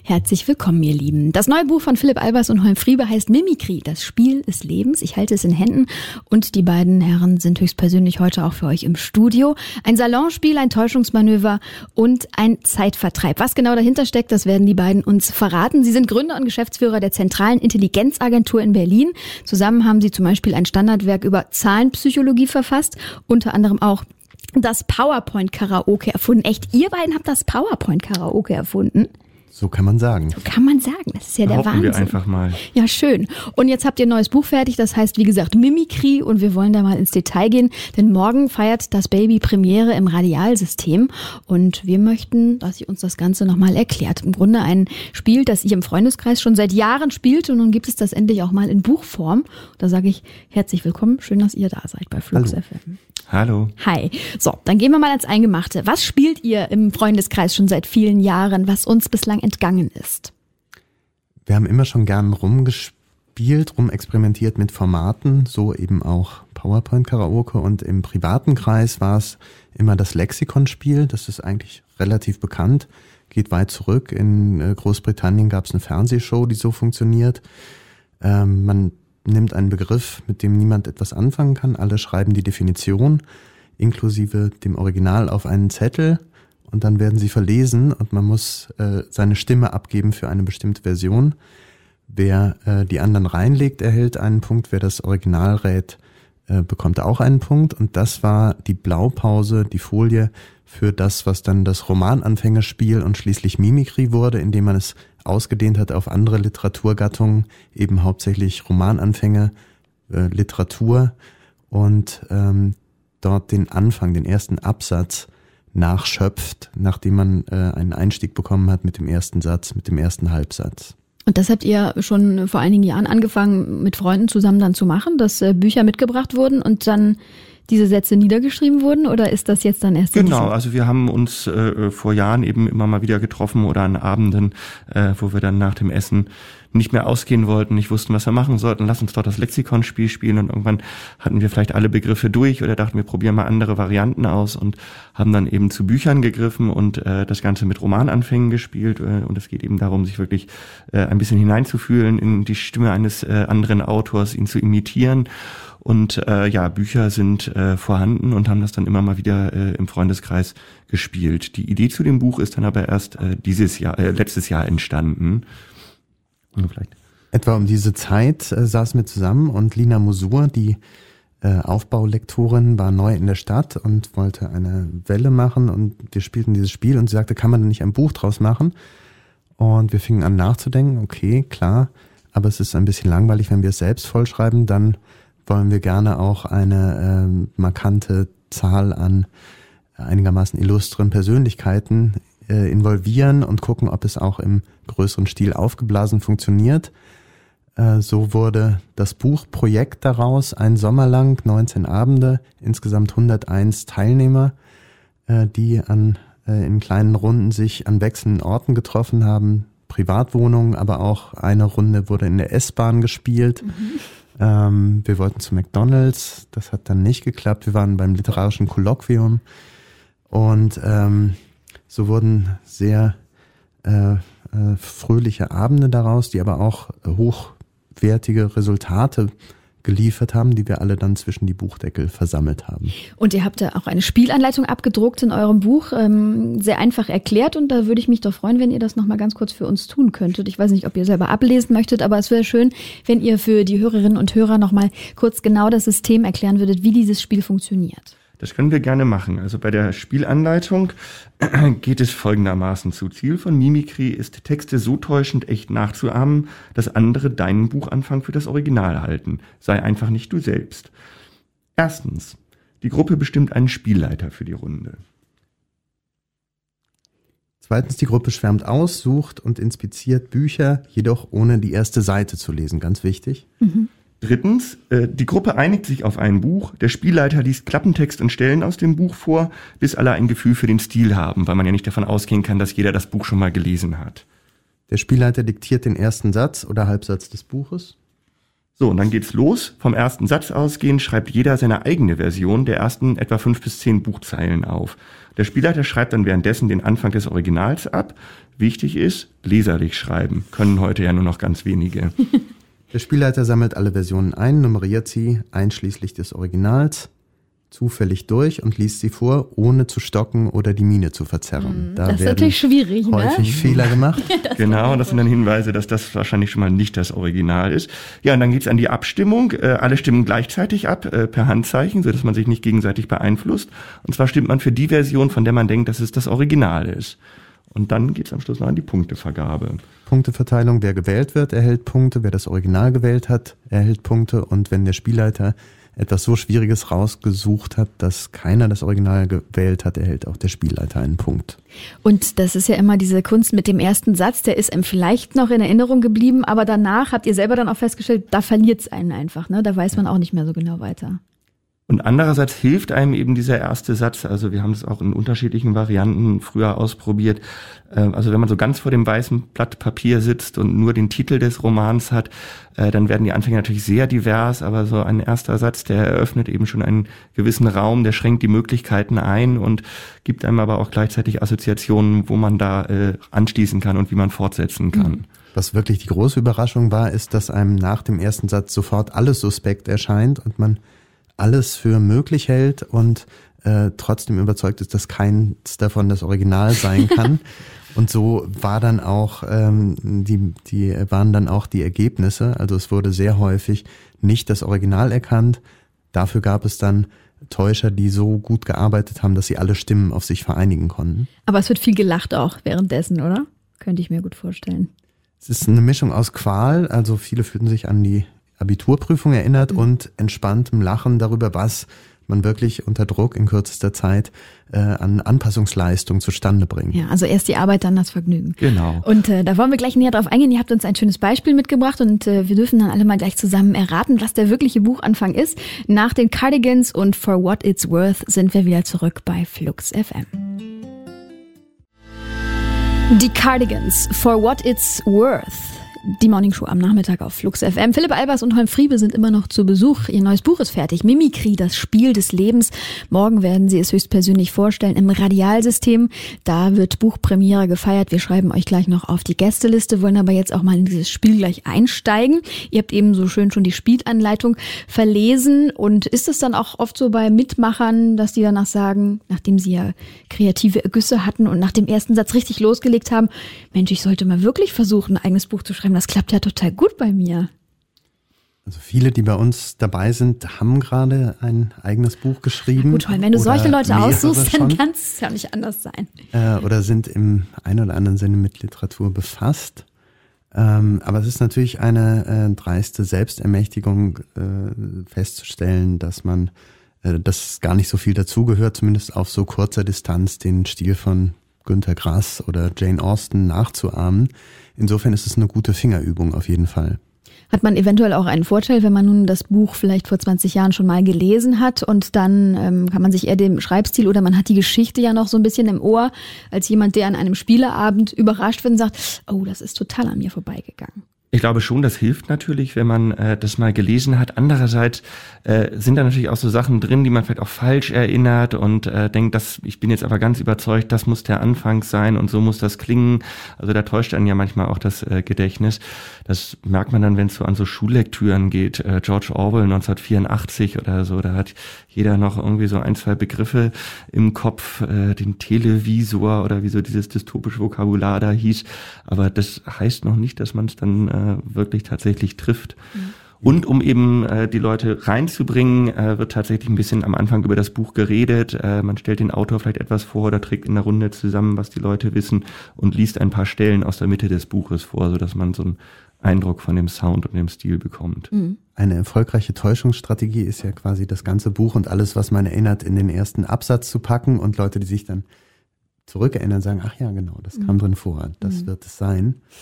Herzlich willkommen, ihr Lieben. Das neue Buch von Philipp Albers und Holm Friebe heißt Mimikry, das Spiel des Lebens. Ich halte es in Händen und die beiden Herren sind höchstpersönlich heute auch für euch im Studio. Ein Salonspiel, ein Täuschungsmanöver und ein Zeitvertreib. Was genau dahinter steckt, das werden die beiden uns verraten. Sie sind Gründer und Geschäftsführer der Zentralen Intelligenzagentur in Berlin. Zusammen haben sie zum Beispiel ein Standardwerk über Zahlenpsychologie verfasst, unter anderem auch das PowerPoint-Karaoke erfunden. Echt, ihr beiden habt das PowerPoint-Karaoke erfunden? So kann man sagen. So kann man sagen. Das ist ja der Wahnsinn. Wir einfach mal. Ja, schön. Und jetzt habt ihr ein neues Buch fertig. Das heißt, wie gesagt, Mimikry. Und wir wollen da mal ins Detail gehen. Denn morgen feiert das Baby Premiere im Radialsystem. Und wir möchten, dass ihr uns das Ganze nochmal erklärt. Im Grunde ein Spiel, das ihr im Freundeskreis schon seit Jahren spielt. Und nun gibt es das endlich auch mal in Buchform. Da sage ich herzlich willkommen. Schön, dass ihr da seid bei Flux FM. Hallo. Hi. So, dann gehen wir mal ans Eingemachte. Was spielt ihr im Freundeskreis schon seit vielen Jahren, was uns bislang entgangen ist? Wir haben immer schon gern rumexperimentiert mit Formaten, so eben auch PowerPoint-Karaoke, und im privaten Kreis war es immer das Lexikon-Spiel. Das ist eigentlich relativ bekannt, geht weit zurück. In Großbritannien gab es eine Fernsehshow, die so funktioniert. Man nimmt einen Begriff, mit dem niemand etwas anfangen kann. Alle schreiben die Definition inklusive dem Original auf einen Zettel und dann werden sie verlesen und man muss seine Stimme abgeben für eine bestimmte Version. Wer die anderen reinlegt, erhält einen Punkt. Wer das Original rät, bekommt auch einen Punkt. Und das war die Blaupause, die Folie für das, was dann das Romananfängerspiel und schließlich Mimikry wurde, indem man es ausgedehnt hat auf andere Literaturgattungen, eben hauptsächlich Romananfänge, Literatur und dort den Anfang, den ersten Absatz nachschöpft, nachdem man einen Einstieg bekommen hat mit dem ersten Satz, mit dem ersten Halbsatz. Und das habt ihr schon vor einigen Jahren angefangen, mit Freunden zusammen dann zu machen, dass Bücher mitgebracht wurden und dann diese Sätze niedergeschrieben wurden, oder ist das jetzt dann erst? Genau, also wir haben uns vor Jahren eben immer mal wieder getroffen oder an Abenden, wo wir dann nach dem Essen nicht mehr ausgehen wollten, nicht wussten, was wir machen sollten. Lass uns doch das Lexikon-Spiel spielen, und irgendwann hatten wir vielleicht alle Begriffe durch oder dachten, wir probieren mal andere Varianten aus und haben dann eben zu Büchern gegriffen und das Ganze mit Romananfängen gespielt, und es geht eben darum, sich wirklich ein bisschen hineinzufühlen in die Stimme eines anderen Autors, ihn zu imitieren. Und Bücher sind vorhanden und haben das dann immer mal wieder im Freundeskreis gespielt. Die Idee zu dem Buch ist dann aber erst letztes Jahr entstanden. Vielleicht. Etwa um diese Zeit saßen wir zusammen und Lina Mosur, die Aufbaulektorin, war neu in der Stadt und wollte eine Welle machen und wir spielten dieses Spiel und sie sagte, kann man denn nicht ein Buch draus machen? Und wir fingen an nachzudenken, okay, klar, aber es ist ein bisschen langweilig, wenn wir es selbst vollschreiben, dann wollen wir gerne auch eine markante Zahl an einigermaßen illustren Persönlichkeiten involvieren und gucken, ob es auch im größeren Stil aufgeblasen funktioniert. So wurde das Buchprojekt daraus, ein Sommer lang, 19 Abende, insgesamt 101 Teilnehmer, die in kleinen Runden sich an wechselnden Orten getroffen haben, Privatwohnungen, aber auch eine Runde wurde in der S-Bahn gespielt. Wir wollten zu McDonald's, das hat dann nicht geklappt. Wir waren beim literarischen Kolloquium und so wurden sehr fröhliche Abende daraus, die aber auch hochwertige Resultate geliefert haben, die wir alle dann zwischen die Buchdeckel versammelt haben. Und ihr habt ja auch eine Spielanleitung abgedruckt in eurem Buch, sehr einfach erklärt, und da würde ich mich doch freuen, wenn ihr das nochmal ganz kurz für uns tun könntet. Ich weiß nicht, ob ihr selber ablesen möchtet, aber es wäre schön, wenn ihr für die Hörerinnen und Hörer nochmal kurz genau das System erklären würdet, wie dieses Spiel funktioniert. Das können wir gerne machen. Also bei der Spielanleitung geht es folgendermaßen zu. Ziel von Mimikry ist, Texte so täuschend echt nachzuahmen, dass andere deinen Buchanfang für das Original halten. Sei einfach nicht du selbst. Erstens, die Gruppe bestimmt einen Spielleiter für die Runde. Zweitens, die Gruppe schwärmt aus, sucht und inspiziert Bücher, jedoch ohne die erste Seite zu lesen. Ganz wichtig. Drittens, die Gruppe einigt sich auf ein Buch. Der Spielleiter liest Klappentext und Stellen aus dem Buch vor, bis alle ein Gefühl für den Stil haben, weil man ja nicht davon ausgehen kann, dass jeder das Buch schon mal gelesen hat. Der Spielleiter diktiert den ersten Satz oder Halbsatz des Buches. So, und dann geht's los. Vom ersten Satz ausgehend schreibt jeder seine eigene Version der ersten etwa 5 bis 10 Buchzeilen auf. Der Spielleiter schreibt dann währenddessen den Anfang des Originals ab. Wichtig ist, leserlich schreiben. Können heute ja nur noch ganz wenige. Der Spielleiter sammelt alle Versionen ein, nummeriert sie, einschließlich des Originals, zufällig durch und liest sie vor, ohne zu stocken oder die Miene zu verzerren. Das ist natürlich schwierig, ne? Häufig Fehler gemacht. Genau, und das sind dann Hinweise, dass das wahrscheinlich schon mal nicht das Original ist. Ja, und dann geht's an die Abstimmung. Alle stimmen gleichzeitig ab, per Handzeichen, sodass man sich nicht gegenseitig beeinflusst. Und zwar stimmt man für die Version, von der man denkt, dass es das Original ist. Und dann geht's am Schluss noch an die Punktevergabe. Punkteverteilung, wer gewählt wird, erhält Punkte. Wer das Original gewählt hat, erhält Punkte. Und wenn der Spielleiter etwas so Schwieriges rausgesucht hat, dass keiner das Original gewählt hat, erhält auch der Spielleiter einen Punkt. Und das ist ja immer diese Kunst mit dem ersten Satz, der ist einem vielleicht noch in Erinnerung geblieben, aber danach habt ihr selber dann auch festgestellt, da verliert's einen einfach, ne? Da weiß man auch nicht mehr so genau weiter. Und andererseits hilft einem eben dieser erste Satz, also wir haben das auch in unterschiedlichen Varianten früher ausprobiert, also wenn man so ganz vor dem weißen Blatt Papier sitzt und nur den Titel des Romans hat, dann werden die Anfänge natürlich sehr divers, aber so ein erster Satz, der eröffnet eben schon einen gewissen Raum, der schränkt die Möglichkeiten ein und gibt einem aber auch gleichzeitig Assoziationen, wo man da anschließen kann und wie man fortsetzen kann. Was wirklich die große Überraschung war, ist, dass einem nach dem ersten Satz sofort alles suspekt erscheint und man alles für möglich hält und trotzdem überzeugt ist, dass keins davon das Original sein kann. Und so war dann auch waren dann auch die Ergebnisse. Also es wurde sehr häufig nicht das Original erkannt. Dafür gab es dann Täuscher, die so gut gearbeitet haben, dass sie alle Stimmen auf sich vereinigen konnten. Aber es wird viel gelacht auch währenddessen, oder? Könnte ich mir gut vorstellen. Es ist eine Mischung aus Qual. Also viele fühlten sich an die Abiturprüfung erinnert und entspanntem Lachen darüber, was man wirklich unter Druck in kürzester Zeit an Anpassungsleistung zustande bringt. Ja, also erst die Arbeit, dann das Vergnügen. Genau. Und da wollen wir gleich näher drauf eingehen. Ihr habt uns ein schönes Beispiel mitgebracht und wir dürfen dann alle mal gleich zusammen erraten, was der wirkliche Buchanfang ist. Nach den Cardigans und For What It's Worth sind wir wieder zurück bei Flux FM. Die Cardigans, For What It's Worth. Die Morningshow am Nachmittag auf Flux FM. Philipp Albers und Holm Friebe sind immer noch zu Besuch. Ihr neues Buch ist fertig. Mimikry, das Spiel des Lebens. Morgen werden sie es höchstpersönlich vorstellen im Radialsystem. Da wird Buchpremiere gefeiert. Wir schreiben euch gleich noch auf die Gästeliste, wollen aber jetzt auch mal in dieses Spiel gleich einsteigen. Ihr habt eben so schön schon die Spielanleitung verlesen. Und ist es dann auch oft so bei Mitmachern, dass die danach sagen, nachdem sie ja kreative Ergüsse hatten und nach dem ersten Satz richtig losgelegt haben, Mensch, ich sollte mal wirklich versuchen, ein eigenes Buch zu schreiben. Das klappt ja total gut bei mir. Also viele, die bei uns dabei sind, haben gerade ein eigenes Buch geschrieben. Gut, wenn du solche Leute aussuchst, dann kann es ja nicht anders sein. Oder sind im einen oder anderen Sinne mit Literatur befasst. Aber es ist natürlich eine dreiste Selbstermächtigung festzustellen, dass man, dass gar nicht so viel dazugehört, zumindest auf so kurzer Distanz den Stil von Günter Grass oder Jane Austen nachzuahmen. Insofern ist es eine gute Fingerübung auf jeden Fall. Hat man eventuell auch einen Vorteil, wenn man nun das Buch vielleicht vor 20 Jahren schon mal gelesen hat und dann kann man sich eher dem Schreibstil oder man hat die Geschichte ja noch so ein bisschen im Ohr, als jemand, der an einem Spieleabend überrascht wird und sagt, oh, das ist total an mir vorbeigegangen. Ich glaube schon, das hilft natürlich, wenn man das mal gelesen hat. Andererseits sind da natürlich auch so Sachen drin, die man vielleicht auch falsch erinnert und denkt, ich bin jetzt aber ganz überzeugt, das muss der Anfang sein und so muss das klingen. Also da täuscht einen ja manchmal auch das Gedächtnis. Das merkt man dann, wenn es so an so Schullektüren geht. George Orwell 1984 oder so, da hat jeder noch irgendwie so 1, 2 Begriffe im Kopf, den Televisor oder wie so dieses dystopische Vokabular da hieß. Aber das heißt noch nicht, dass man es dann wirklich tatsächlich trifft. Mhm. Und um eben die Leute reinzubringen, wird tatsächlich ein bisschen am Anfang über das Buch geredet. Man stellt den Autor vielleicht etwas vor oder trägt in der Runde zusammen, was die Leute wissen und liest ein paar Stellen aus der Mitte des Buches vor, sodass man so einen Eindruck von dem Sound und dem Stil bekommt. Mhm. Eine erfolgreiche Täuschungsstrategie ist ja quasi das ganze Buch und alles, was man erinnert, in den ersten Absatz zu packen und Leute, die sich dann zurückerinnern, sagen, ach ja, genau, das kam drin vor, das wird es sein.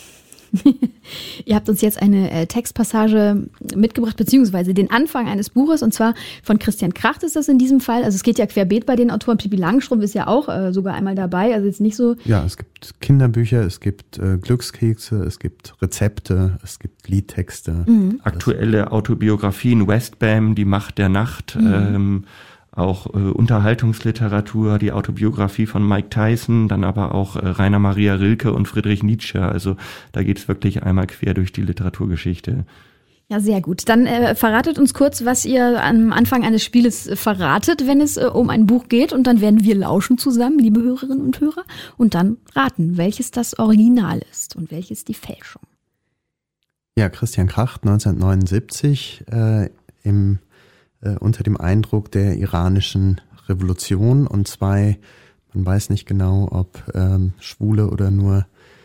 Ihr habt uns jetzt eine Textpassage mitgebracht, beziehungsweise den Anfang eines Buches, und zwar von Christian Kracht ist das in diesem Fall. Also es geht ja querbeet bei den Autoren. Pippi Langstrumpf ist ja auch sogar einmal dabei, also jetzt nicht so. Ja, es gibt Kinderbücher, es gibt Glückskekse, es gibt Rezepte, es gibt Liedtexte. Aktuelle Autobiografien, Westbam, Die Macht der Nacht, auch Unterhaltungsliteratur, die Autobiografie von Mike Tyson, dann aber auch Rainer Maria Rilke und Friedrich Nietzsche. Also da geht's wirklich einmal quer durch die Literaturgeschichte. Ja, sehr gut. Dann verratet uns kurz, was ihr am Anfang eines Spieles verratet, wenn es um ein Buch geht. Und dann werden wir lauschen zusammen, liebe Hörerinnen und Hörer, und dann raten, welches das Original ist und welches die Fälschung. Ja, Christian Kracht, 1979, unter dem Eindruck der iranischen Revolution und zwei, man weiß nicht genau, ob Schwule oder nur,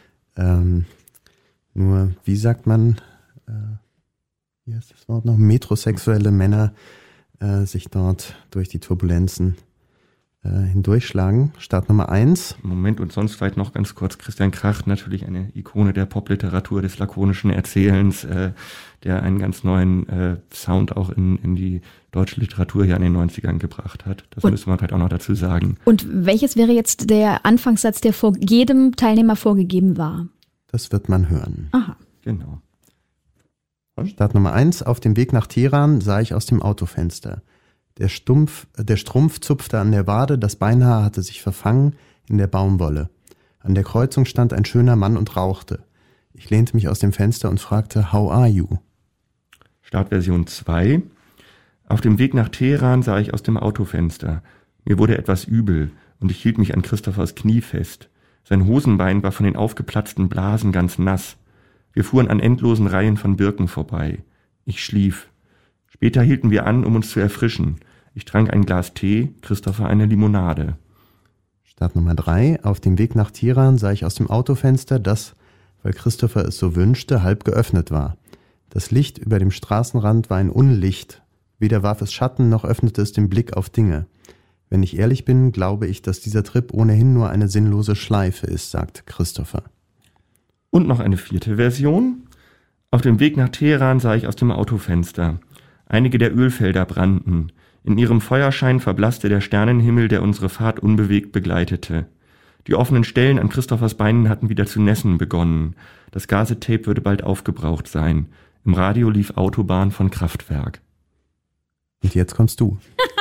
wie sagt man, wie heißt das Wort noch, metrosexuelle Männer sich dort durch die Turbulenzen hindurchschlagen. Start Nummer 1. Moment, und sonst vielleicht noch ganz kurz, Christian Kracht, natürlich eine Ikone der Popliteratur, des lakonischen Erzählens, der einen ganz neuen Sound auch in die deutsche Literatur hier in den 90ern gebracht hat. Das müssen wir halt auch noch dazu sagen. Und welches wäre jetzt der Anfangssatz, der vor jedem Teilnehmer vorgegeben war? Das wird man hören. Aha. Genau. Start Nummer 1. Auf dem Weg nach Teheran sah ich aus dem Autofenster. Der Strumpf zupfte an der Wade, das Beinhaar hatte sich verfangen in der Baumwolle. An der Kreuzung stand ein schöner Mann und rauchte. Ich lehnte mich aus dem Fenster und fragte, how are you? Startversion 2. Auf dem Weg nach Teheran sah ich aus dem Autofenster. Mir wurde etwas übel und ich hielt mich an Christophers Knie fest. Sein Hosenbein war von den aufgeplatzten Blasen ganz nass. Wir fuhren an endlosen Reihen von Birken vorbei. Ich schlief. Später hielten wir an, um uns zu erfrischen. Ich trank ein Glas Tee, Christopher eine Limonade. Start Nummer 3. Auf dem Weg nach Teheran sah ich aus dem Autofenster, das, weil Christopher es so wünschte, halb geöffnet war. Das Licht über dem Straßenrand war ein Unlicht. Weder warf es Schatten, noch öffnete es den Blick auf Dinge. Wenn ich ehrlich bin, glaube ich, dass dieser Trip ohnehin nur eine sinnlose Schleife ist, sagt Christopher. Und noch eine 4. Version. Auf dem Weg nach Teheran sah ich aus dem Autofenster. Einige der Ölfelder brannten. In ihrem Feuerschein verblasste der Sternenhimmel, der unsere Fahrt unbewegt begleitete. Die offenen Stellen an Christophers Beinen hatten wieder zu nässen begonnen. Das Gazetape würde bald aufgebraucht sein. Im Radio lief Autobahn von Kraftwerk. Und jetzt kommst du.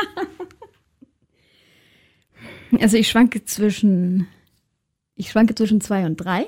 Also ich schwanke zwischen 2 und 3.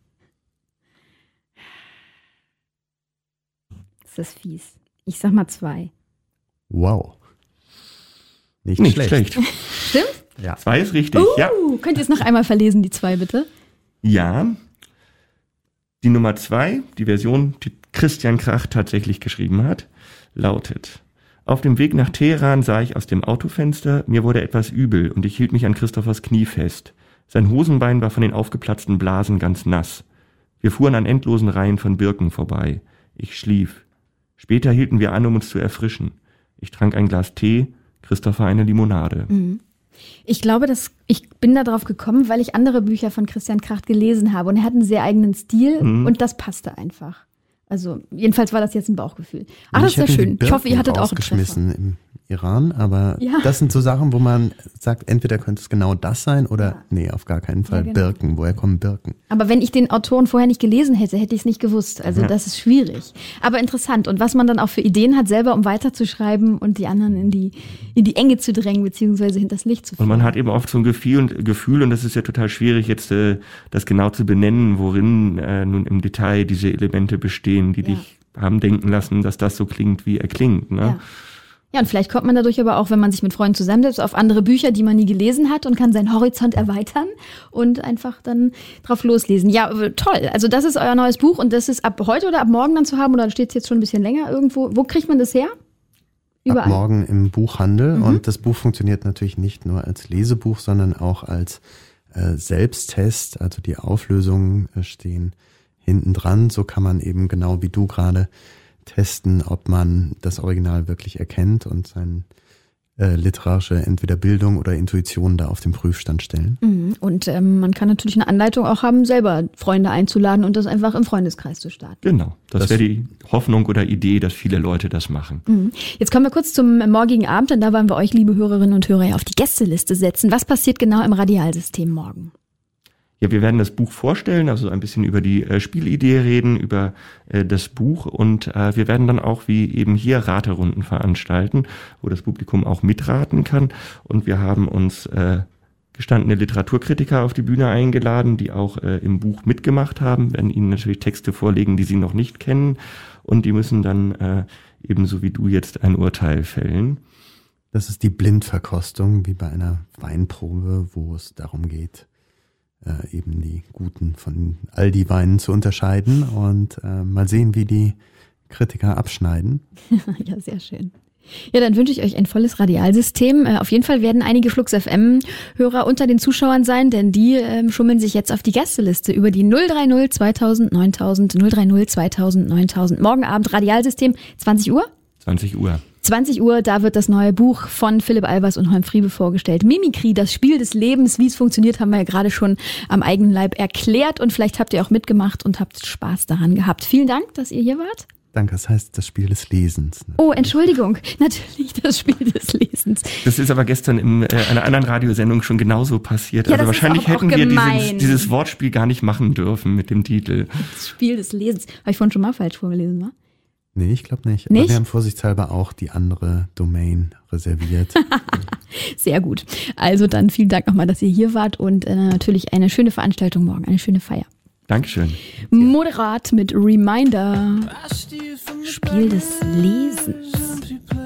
Das ist fies. Ich sag mal 2. Wow. Nicht schlecht. Stimmt? Ja. 2 ist richtig, ja. Könnt ihr es noch einmal verlesen, die 2 bitte? Ja. Die Nummer 2, die Version, die Christian Kracht tatsächlich geschrieben hat, lautet: Auf dem Weg nach Teheran sah ich aus dem Autofenster, mir wurde etwas übel und ich hielt mich an Christophers Knie fest. Sein Hosenbein war von den aufgeplatzten Blasen ganz nass. Wir fuhren an endlosen Reihen von Birken vorbei. Ich schlief. Später hielten wir an, um uns zu erfrischen. Ich trank ein Glas Tee, Christopher eine Limonade. Ich glaube, ich bin da drauf gekommen, weil ich andere Bücher von Christian Kracht gelesen habe und er hat einen sehr eigenen Stil und das passte einfach. Also jedenfalls war das jetzt ein Bauchgefühl. Ach, das ist ja schön. Ich hoffe, ihr hattet auch einen Treffer. Im Iran, aber das sind so Sachen, wo man sagt, entweder könnte es genau das sein oder nee, auf gar keinen Fall genau. Birken. Woher kommen Birken? Aber wenn ich den Autoren vorher nicht gelesen hätte, hätte ich es nicht gewusst. Also das ist schwierig. Aber interessant. Und was man dann auch für Ideen hat, selber um weiterzuschreiben und die anderen in die Enge zu drängen, beziehungsweise hinters Licht zu führen. Und man hat eben oft so ein Gefühl, und das ist ja total schwierig, jetzt das genau zu benennen, worin nun im Detail diese Elemente bestehen, die dich haben denken lassen, dass das so klingt, wie er klingt. Ne? Ja, und vielleicht kommt man dadurch aber auch, wenn man sich mit Freunden zusammensetzt, auf andere Bücher, die man nie gelesen hat und kann seinen Horizont erweitern und einfach dann drauf loslesen. Ja, toll. Also das ist euer neues Buch und das ist ab heute oder ab morgen dann zu haben oder steht es jetzt schon ein bisschen länger irgendwo? Wo kriegt man das her? Überall. Ab morgen im Buchhandel und das Buch funktioniert natürlich nicht nur als Lesebuch, sondern auch als Selbsttest. Also die Auflösungen stehen hinten dran. So kann man eben genau wie du gerade testen, ob man das Original wirklich erkennt und seinen literarische entweder Bildung oder Intuition da auf den Prüfstand stellen. Und man kann natürlich eine Anleitung auch haben, selber Freunde einzuladen und das einfach im Freundeskreis zu starten. Genau, das wäre die Hoffnung oder Idee, dass viele Leute das machen. Jetzt kommen wir kurz zum morgigen Abend, denn da wollen wir euch, liebe Hörerinnen und Hörer, ja auf die Gästeliste setzen. Was passiert genau im Radialsystem morgen? Ja, wir werden das Buch vorstellen, also ein bisschen über die Spielidee reden, über das Buch und wir werden dann auch wie eben hier Raterunden veranstalten, wo das Publikum auch mitraten kann und wir haben uns gestandene Literaturkritiker auf die Bühne eingeladen, die auch im Buch mitgemacht haben, werden ihnen natürlich Texte vorlegen, die sie noch nicht kennen und die müssen dann ebenso wie du jetzt ein Urteil fällen. Das ist die Blindverkostung, wie bei einer Weinprobe, wo es darum geht, eben die guten von Aldi-Weinen zu unterscheiden und mal sehen, wie die Kritiker abschneiden. Ja, sehr schön. Ja, dann wünsche ich euch ein volles Radialsystem. Auf jeden Fall werden einige Flux FM-Hörer unter den Zuschauern sein, denn die schummeln sich jetzt auf die Gästeliste über die 030 2000 9000, 030 2000 9000. Morgen Abend Radialsystem, 20 Uhr? 20 Uhr. 20 Uhr, da wird das neue Buch von Philipp Albers und Holm Friebe vorgestellt. Mimikry, das Spiel des Lebens. Wie es funktioniert, haben wir ja gerade schon am eigenen Leib erklärt. Und vielleicht habt ihr auch mitgemacht und habt Spaß daran gehabt. Vielen Dank, dass ihr hier wart. Danke, das heißt das Spiel des Lesens. Oh, Entschuldigung, natürlich das Spiel des Lesens. Das ist aber gestern in einer anderen Radiosendung schon genauso passiert. Ja, also wahrscheinlich hätten wir dieses Wortspiel gar nicht machen dürfen mit dem Titel. Das Spiel des Lesens. Habe ich vorhin schon mal falsch vorgelesen, wa? Nee, ich glaube nicht. Aber wir haben vorsichtshalber auch die andere Domain reserviert. Sehr gut. Also dann vielen Dank nochmal, dass ihr hier wart und natürlich eine schöne Veranstaltung morgen, eine schöne Feier. Dankeschön. Moderat mit Reminder. Spiel des Lesens.